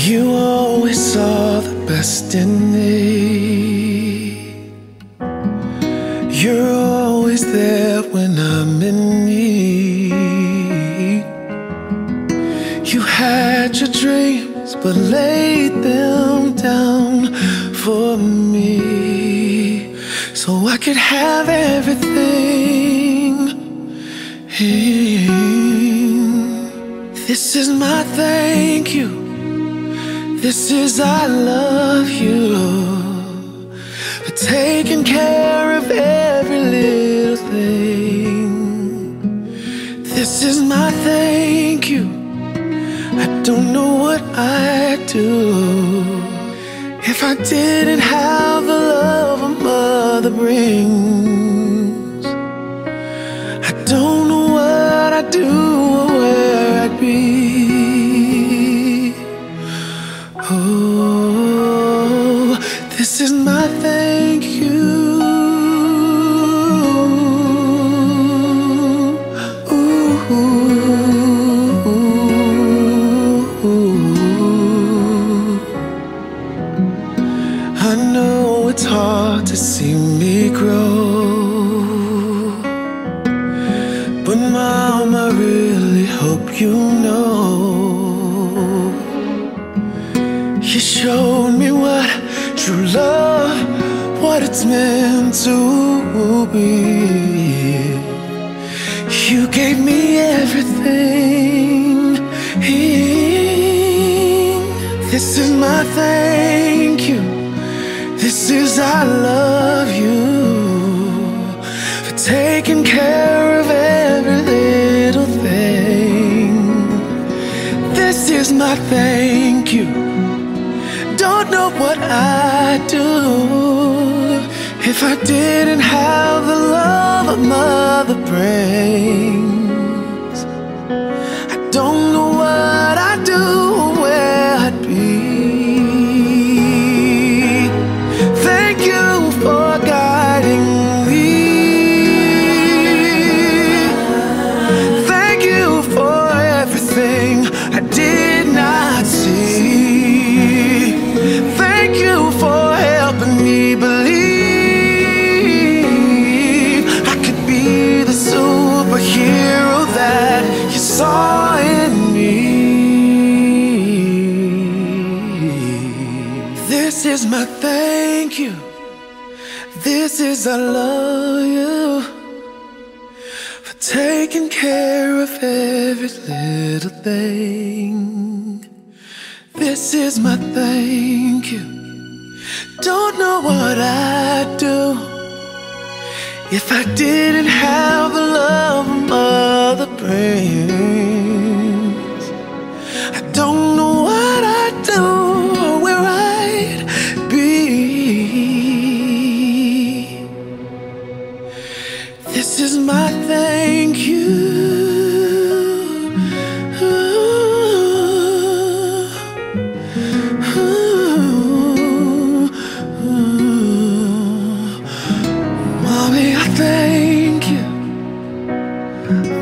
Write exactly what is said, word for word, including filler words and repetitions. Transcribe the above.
You always saw the best in me. You're always there when I'm in need. You had your dreams but laid them down for me, so I could have everything. This is my thank you. This is I love you for taking care of every little thing. This is my thank you. I don't know what I'd do if I didn't have the love a mother brings. I don't know what I'd do or where I'd be. Oh, this is my thank you. Ooh, I know it's hard to see me grow, but Mom, I really hope you know you showed me what true love, what it's meant to be. You gave me everything. This is my thank you. This is I love you for taking care of every little thing. This is my thank you. Don't know what I'd do if I didn't have the love a mother brings. I don't know what I'd do or where I'd be. Thank you for guiding me. Thank you for everything I did not see. Thank you for helping me believe I could be the superhero that you saw in me. This is my thank you. This is I love you for taking care of every little thing. This is my thank you. Don't know what I'd do if I didn't have the love a mother brings. I don't know what I'd do or where I'd be. This is my thank you. Thank you.